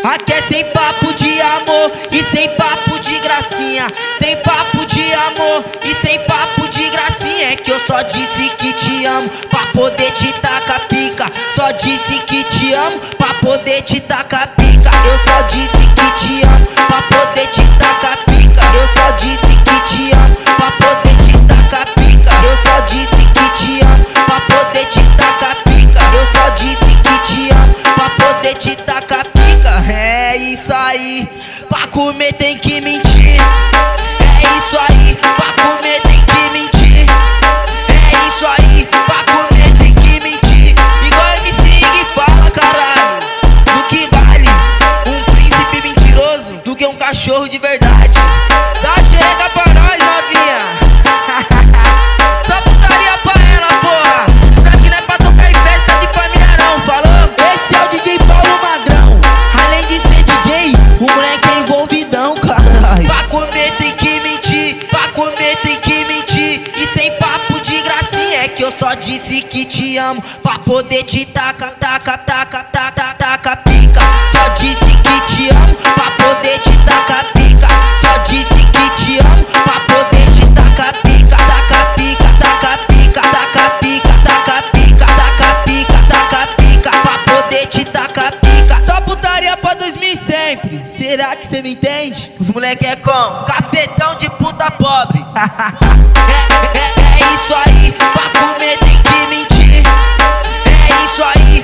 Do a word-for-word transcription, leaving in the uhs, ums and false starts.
Aqui é sem papo de amor e sem papo de gracinha. Sem papo de amor e sem papo de gracinha. É que eu só disse que te amo pra poder te tacar pica. Só disse que te amo pra poder te tacar pica. Eu só disse que te amo pra poder te tacar pica. Eu só disse que te amo pra poder te tacar pica. Eu só disse que te amo pra poder te tacar pica. Eu só disse que te amo pra poder te tacar pica. É isso aí, pra comer tem que mentir. É isso aí, pra comer tem que mentir. É isso aí, pra comer tem que mentir. Igual M C que fala, caralho, do que vale um príncipe mentiroso do que um cachorro de verdade. Dá chega pra nós, novinha. Só putaria pra ela, porra. Isso aqui não é pra tocar em festa de família não, falou? Esse é o D J Paulo Magrão. Além de ser D J, o moleque é envolvidão, caralho. Pra comer tem que mentir, pra comer tem que mentir. E sem papo de gracinha. É que eu só disse que te amo pra poder te taca, taca, taca, taca, taca pica. Só disse que te amo pra poder te tacar pica. Só disse que te amo pra poder te tacar pica. Taca pica, taca pica, taca pica, taca pica, taca pica, taca pica, pra poder te tacar pica. Só putaria pra dois mil e sempre. Será que cê me entende? Os moleque é como? Cafetão de puta pobre. é, é, é isso aí, pra comer tem que mentir. É isso aí,